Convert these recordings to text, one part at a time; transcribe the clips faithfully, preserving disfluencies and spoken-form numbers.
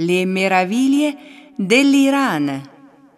Le meraviglie dell'Iran.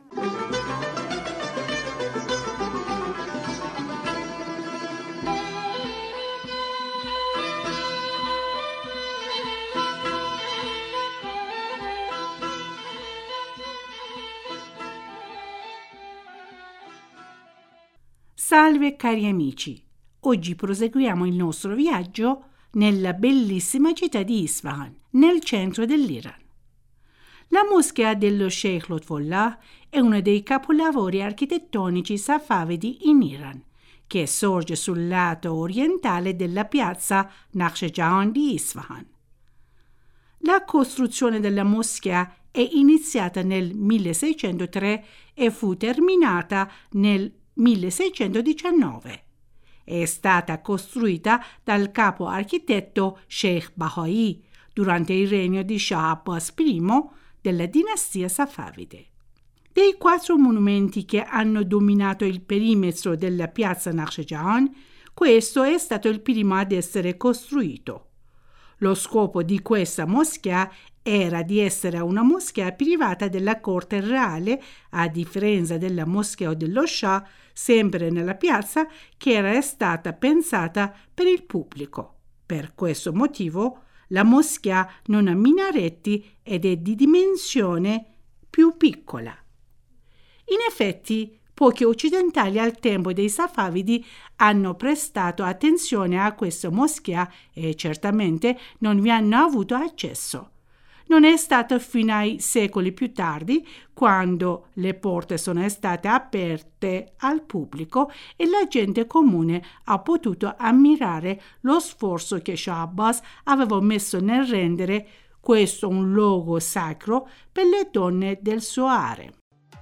Salve cari amici, oggi proseguiamo il nostro viaggio nella bellissima città di Isfahan, nel centro dell'Iran. La moschea dello Sheikh Lutfullah è uno dei capolavori architettonici safavidi in Iran, che sorge sul lato orientale della piazza Nakhchivan di Isfahan. La costruzione della moschea è iniziata nel milleseicentotre e fu terminata nel milleseicentodiciannove. È stata costruita dal capo architetto Sheikh Bahai durante il regno di Shah Abbas I della dinastia Safavide. Dei quattro monumenti che hanno dominato il perimetro della piazza Nakhchivan, questo è stato il primo ad essere costruito. Lo scopo di questa moschea era di essere una moschea privata della corte reale, a differenza della moschea dello Shah, sempre nella piazza, che era stata pensata per il pubblico. Per questo motivo, la moschea non ha minaretti ed è di dimensione più piccola. In effetti, pochi occidentali al tempo dei Safavidi hanno prestato attenzione a questa moschea e certamente non vi hanno avuto accesso. Non è stato fino ai secoli più tardi, quando le porte sono state aperte al pubblico e la gente comune ha potuto ammirare lo sforzo che Shah Abbas aveva messo nel rendere questo un luogo sacro per le donne del suo harem.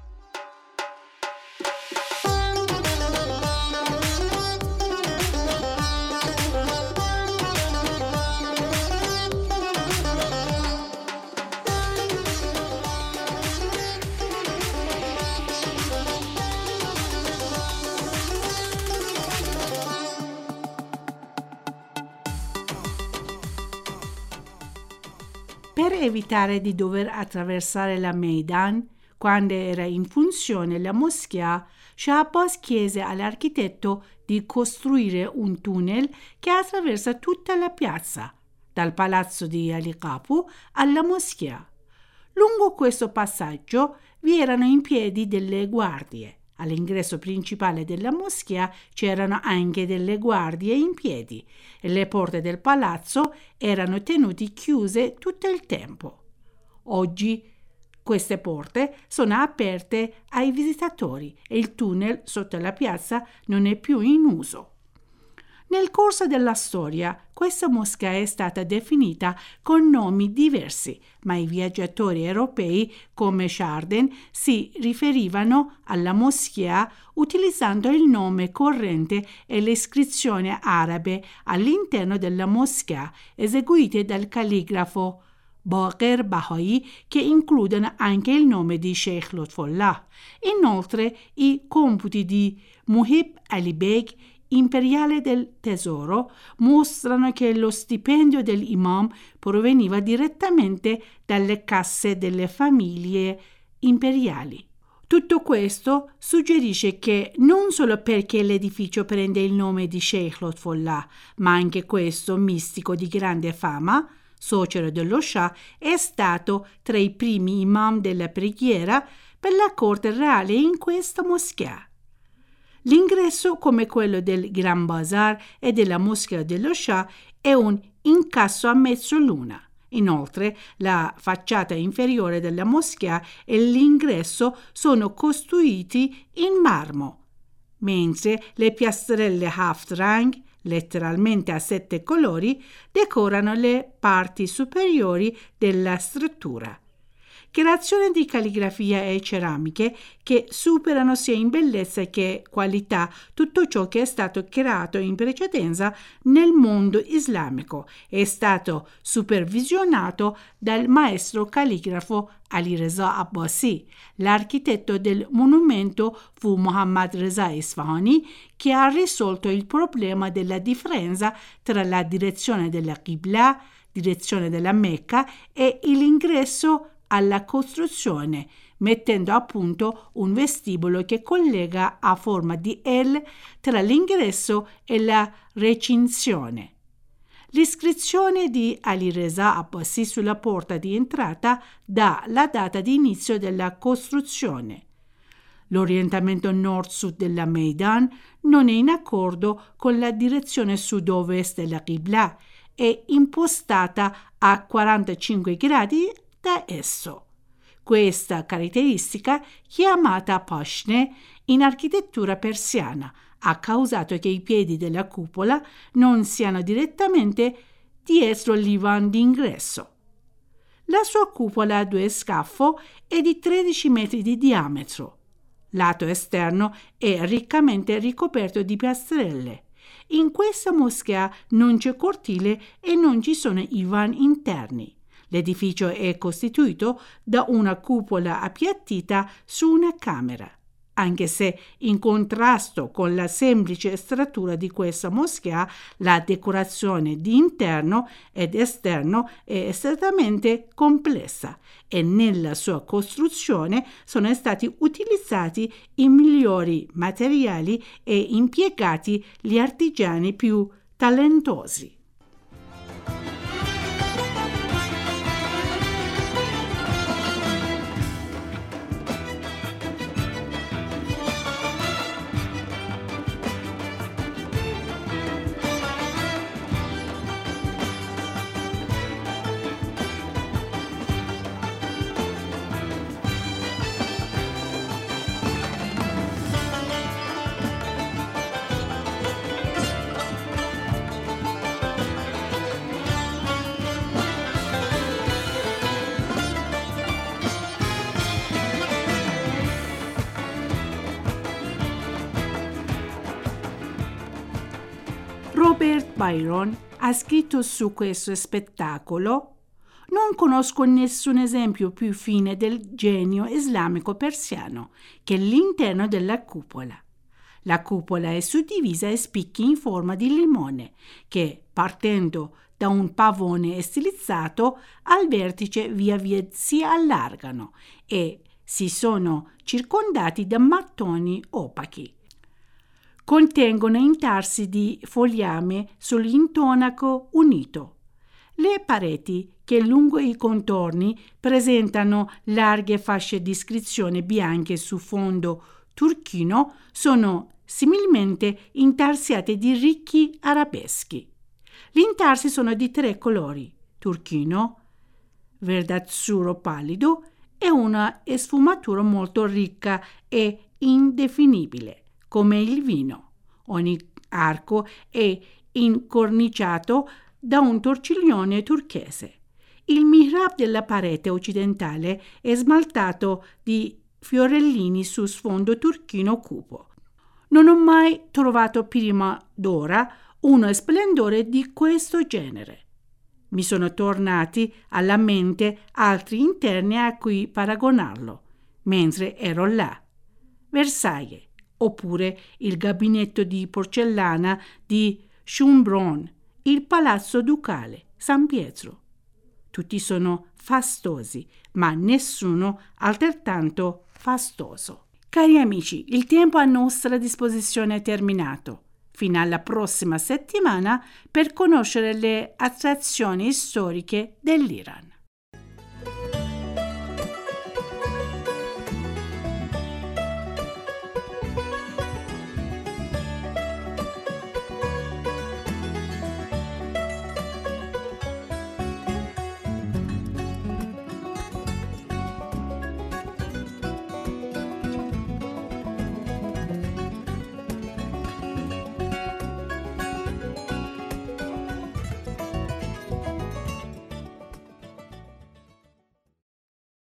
Per evitare di dover attraversare la Maidan, quando era in funzione la moschea, Shah Abbas chiese all'architetto di costruire un tunnel che attraversa tutta la piazza, dal palazzo di Ali Qapu alla moschea. Lungo questo passaggio vi erano in piedi delle guardie. All'ingresso principale della moschea c'erano anche delle guardie in piedi e le porte del palazzo erano tenute chiuse tutto il tempo. Oggi queste porte sono aperte ai visitatori e il tunnel sotto la piazza non è più in uso. Nel corso della storia, questa moschea è stata definita con nomi diversi, ma i viaggiatori europei come Chardin si riferivano alla moschea utilizzando il nome corrente e le iscrizioni arabe all'interno della moschea, eseguite dal calligrafo Baqir Bahai, che includono anche il nome di Sheikh Lutfullah. Inoltre, i computi di Muhib Ali Beg, imperiale del tesoro, mostrano che lo stipendio dell'imam proveniva direttamente dalle casse delle famiglie imperiali. Tutto questo suggerisce che non solo perché l'edificio prende il nome di Sheikh Lutfullah, ma anche questo mistico di grande fama, suocero dello Shah, è stato tra i primi imam della preghiera per la corte reale in questa moschea. L'ingresso, come quello del Gran Bazar e della moschea dello Shah, è un incasso a mezzoluna. Inoltre, la facciata inferiore della moschea e l'ingresso sono costruiti in marmo, mentre le piastrelle Haftrang, letteralmente a sette colori, decorano le parti superiori della struttura. Creazioni di calligrafia e ceramiche che superano sia in bellezza che qualità tutto ciò che è stato creato in precedenza nel mondo islamico. È stato supervisionato dal maestro calligrafo Ali Reza Abbasi. L'architetto del monumento fu Mohammad Reza Isfahani, che ha risolto il problema della differenza tra la direzione della Qibla, direzione della Mecca, e l'ingresso alla costruzione, mettendo a punto un vestibolo che collega a forma di L tra l'ingresso e la recinzione. L'iscrizione di Alireza Abbasi sulla porta di entrata dà la data di inizio della costruzione. L'orientamento nord-sud della Meydan non è in accordo con la direzione sud-ovest della Qibla, è impostata a quarantacinque gradi da esso. Questa caratteristica, chiamata pashne in architettura persiana, ha causato che i piedi della cupola non siano direttamente dietro l'ivan d'ingresso. La sua cupola a due scafo è di tredici metri di diametro. Lato esterno è riccamente ricoperto di piastrelle. In questa moschea non c'è cortile e non ci sono ivan interni. L'edificio è costituito da una cupola appiattita su una camera. Anche se, in contrasto con la semplice struttura di questa moschea, la decorazione di interno ed esterno è estremamente complessa e nella sua costruzione sono stati utilizzati i migliori materiali e impiegati gli artigiani più talentuosi. Robert Byron ha scritto su questo spettacolo: non conosco nessun esempio più fine del genio islamico persiano che l'interno della cupola. La cupola è suddivisa a spicchi in forma di limone che, partendo da un pavone stilizzato, al vertice via via si allargano e si sono circondati da mattoni opachi. Contengono intarsi di fogliame sull'intonaco unito. Le pareti, che lungo i contorni presentano larghe fasce di iscrizione bianche su fondo turchino, sono similmente intarsiate di ricchi arabeschi. Gli intarsi sono di tre colori: turchino, verdazzurro pallido e una sfumatura molto ricca e indefinibile, come il vino. Ogni arco è incorniciato da un torciglione turchese. Il mihrab della parete occidentale è smaltato di fiorellini su sfondo turchino cupo. Non ho mai trovato prima d'ora uno splendore di questo genere. Mi sono tornati alla mente altri interni a cui paragonarlo, mentre ero là. Versailles, oppure il gabinetto di porcellana di Schönbrunn, il palazzo ducale, San Pietro. Tutti sono fastosi, ma nessuno altrettanto fastoso. Cari amici, il tempo a nostra disposizione è terminato. Fino alla prossima settimana per conoscere le attrazioni storiche dell'Iran.